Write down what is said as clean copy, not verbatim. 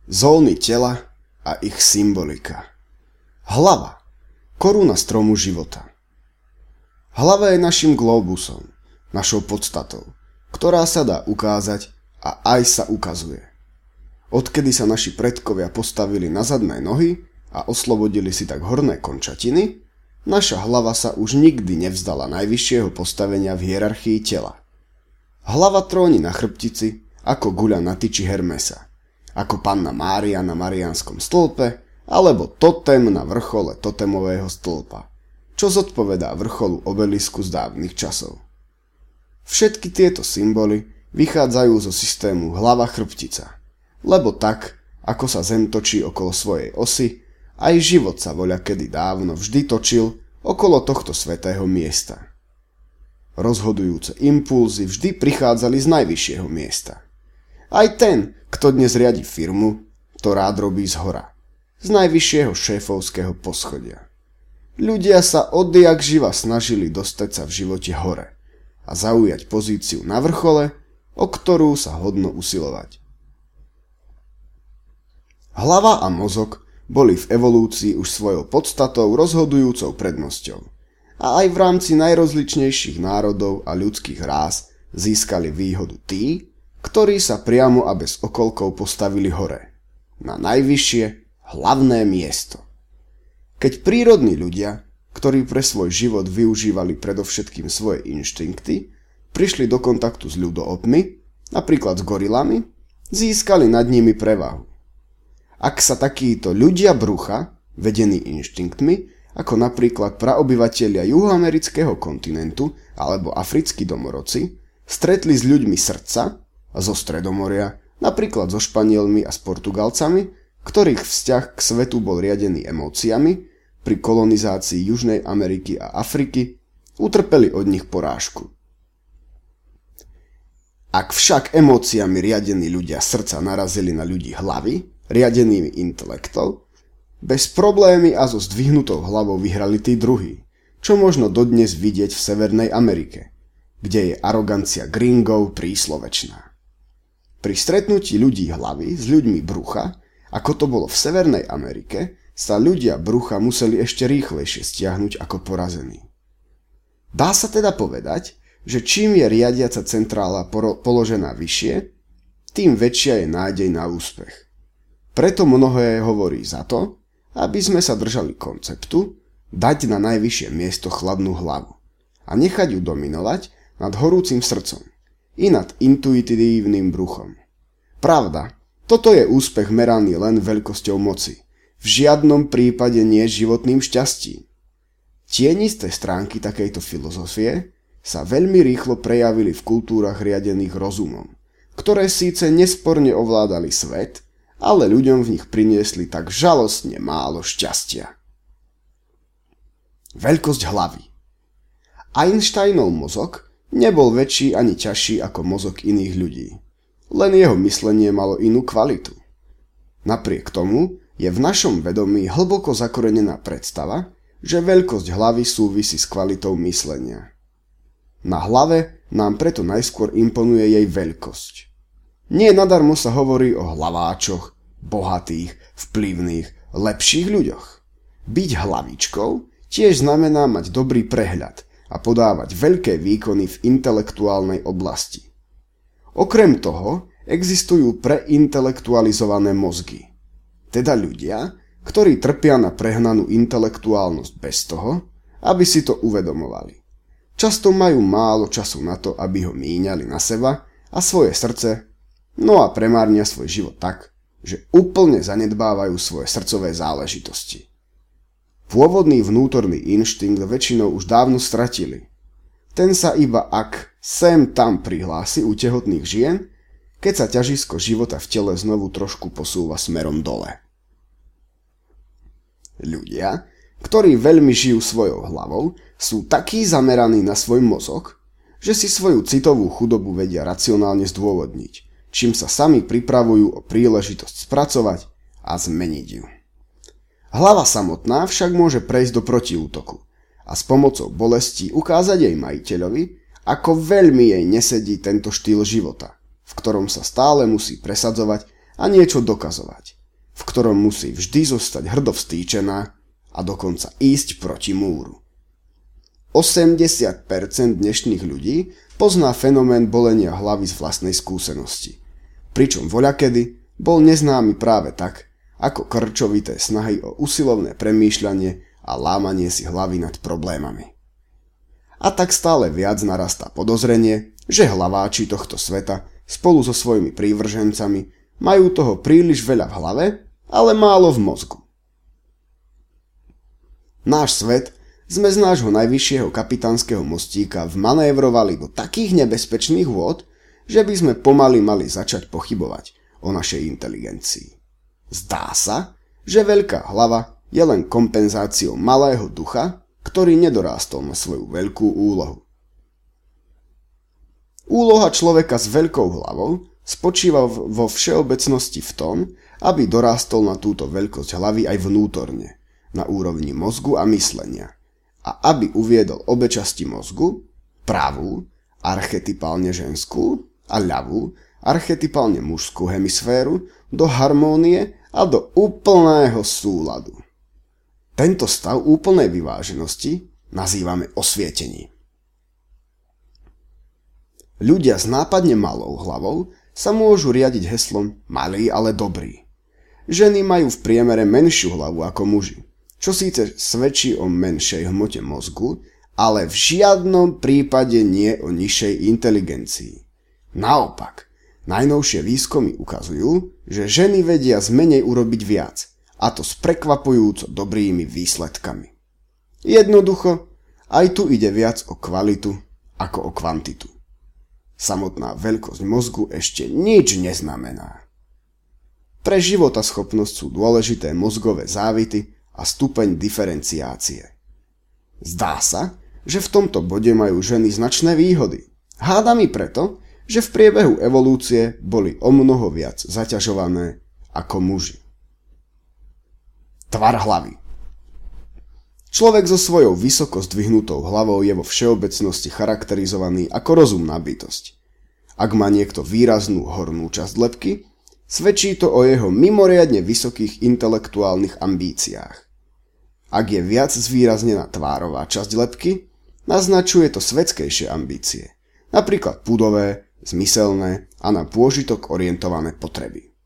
Zóny tela a ich symbolika. Hlava, koruna stromu života. Hlava je našim globusom, našou podstatou, ktorá sa dá ukázať a aj sa ukazuje. Odkedy sa naši predkovia postavili na zadné nohy a oslobodili si tak horné končatiny, naša hlava sa už nikdy nevzdala najvyššieho postavenia v hierarchii tela. Hlava tróni na chrbtici ako guľa na tyči Hermesa, ako Panna Mária na Mariánskom stĺpe alebo totem na vrchole totemového stĺpa, čo zodpovedá vrcholu obelisku z dávnych časov. Všetky tieto symboly vychádzajú zo systému hlava-chrbtica, lebo tak, ako sa Zem točí okolo svojej osy, aj život sa voľakedy dávno vždy točil okolo tohto svätého miesta. Rozhodujúce impulzy vždy prichádzali z najvyššieho miesta. Aj ten, kto dnes riadi firmu, to rád robí zhora, z najvyššieho šéfovského poschodia. Ľudia sa odjak živa snažili dostať sa v živote hore a zaujať pozíciu na vrchole, o ktorú sa hodno usilovať. Hlava a mozog boli v evolúcii už svojou podstatou rozhodujúcou prednosťou a aj v rámci najrozličnejších národov a ľudských rás získali výhodu tí, ktorí sa priamo a bez okolkov postavili hore, na najvyššie hlavné miesto. Keď prírodní ľudia, ktorí pre svoj život využívali predovšetkým svoje inštinkty, prišli do kontaktu s ľudoopmi, napríklad s gorilami, získali nad nimi prevahu. Ak sa takíto ľudia brucha, vedení inštinktmi, ako napríklad praobyvatelia juhoamerického kontinentu alebo africkí domorodci, stretli s ľuďmi srdca a zo Stredomoria, napríklad so Španielmi a s Portugalcami, ktorých vzťah k svetu bol riadený emóciami, pri kolonizácii Južnej Ameriky a Afriky utrpeli od nich porážku. Ak však emóciami riadení ľudia srdca narazili na ľudí hlavy, riadenými intelektom, bez problémy a so zdvihnutou hlavou vyhrali tí druhí, čo možno dodnes vidieť v Severnej Amerike, kde je arogancia gringov príslovečná. Pri stretnutí ľudí hlavy s ľuďmi brucha, ako to bolo v Severnej Amerike, sa ľudia brucha museli ešte rýchlejšie stiahnuť ako porazení. Dá sa teda povedať, že čím je riadiaca centrála položená vyššie, tým väčšia je nádej na úspech. Preto mnohé hovorí za to, aby sme sa držali konceptu dať na najvyššie miesto chladnú hlavu a nechať ju dominovať nad horúcim srdcom i nad intuitívnym bruchom. Pravda, toto je úspech meraný len veľkosťou moci, v žiadnom prípade nie životným šťastím. Tienisté stránky takejto filozofie sa veľmi rýchlo prejavili v kultúrach riadených rozumom, ktoré síce nesporne ovládali svet, ale ľuďom v nich priniesli tak žalostne málo šťastia. Veľkosť hlavy. Einsteinov mozog nebol väčší ani ťažší ako mozog iných ľudí, len jeho myslenie malo inú kvalitu. Napriek tomu je v našom vedomí hlboko zakorenená predstava, že veľkosť hlavy súvisí s kvalitou myslenia. Na hlave nám preto najskôr imponuje jej veľkosť. Nie nadarmo sa hovorí o hlaváčoch, bohatých, vplyvných, lepších ľuďoch. Byť hlavičkou tiež znamená mať dobrý prehľad a podávať veľké výkony v intelektuálnej oblasti. Okrem toho existujú preintelektualizované mozgy, teda ľudia, ktorí trpia na prehnanú intelektuálnosť bez toho, aby si to uvedomovali. Často majú málo času na to, aby ho míňali na seba a svoje srdce, no a premárnia svoj život tak, že úplne zanedbávajú svoje srdcové záležitosti. Pôvodný vnútorný inštinkt väčšinou už dávno stratili. Ten sa iba sem tam prihlási u tehotných žien, keď sa ťažisko života v tele znovu trošku posúva smerom dole. Ľudia, ktorí veľmi žijú svojou hlavou, sú takí zameraní na svoj mozog, že si svoju citovú chudobu vedia racionálne zdôvodniť, čím sa sami pripravujú o príležitosť spracovať a zmeniť ju. Hlava samotná však môže prejsť do protiútoku a s pomocou bolesti ukázať jej majiteľovi, ako veľmi jej nesedí tento štýl života, v ktorom sa stále musí presadzovať a niečo dokazovať, v ktorom musí vždy zostať hrdo vstýčená a dokonca ísť proti múru. 80% dnešných ľudí pozná fenomén bolenia hlavy z vlastnej skúsenosti, pričom voľakedy bol neznámy práve tak, ako krčovité snahy o usilovné premýšľanie a lámanie si hlavy nad problémami. A tak stále viac narastá podozrenie, že hlaváči tohto sveta spolu so svojimi prívržencami majú toho príliš veľa v hlave, ale málo v mozgu. Náš svet sme z nášho najvyššieho kapitánskeho mostíka vmanévrovali do takých nebezpečných vôd, že by sme pomaly mali začať pochybovať o našej inteligencii. Zdá sa, že veľká hlava je len kompenzáciou malého ducha, ktorý nedorástol na svoju veľkú úlohu. Úloha človeka s veľkou hlavou spočíva vo všeobecnosti v tom, aby dorástol na túto veľkosť hlavy aj vnútorne, na úrovni mozgu a myslenia, a aby uviedol obe časti mozgu, pravú, archetypálne ženskú, a ľavú, archetypálne mužskú hemisféru, do harmónie a do úplného súladu. Tento stav úplnej vyváženosti nazývame osvietením. Ľudia s nápadne malou hlavou sa môžu riadiť heslom malý, ale dobrý. Ženy majú v priemere menšiu hlavu ako muži, čo síce svedčí o menšej hmote mozgu, ale v žiadnom prípade nie o nižšej inteligencii. Naopak, najnovšie výskumy ukazujú, že ženy vedia z menej urobiť viac, a to s prekvapujúco dobrými výsledkami. Jednoducho, aj tu ide viac o kvalitu ako o kvantitu. Samotná veľkosť mozgu ešte nič neznamená. Pre životaschopnosť sú dôležité mozgové závity a stupeň diferenciácie. Zdá sa, že v tomto bode majú ženy značné výhody. Hádam i preto, že v priebehu evolúcie boli omnoho viac zaťažované ako muži. Tvar hlavy. Človek so svojou vysoko zdvihnutou hlavou je vo všeobecnosti charakterizovaný ako rozumná bytosť. Ak má niekto výraznú hornú časť lebky, svedčí to o jeho mimoriadne vysokých intelektuálnych ambíciách. Ak je viac zvýraznená tvárová časť lebky, naznačuje to svetskejšie ambície, napríklad pudové, zmyselné a na pôžitok orientované potreby.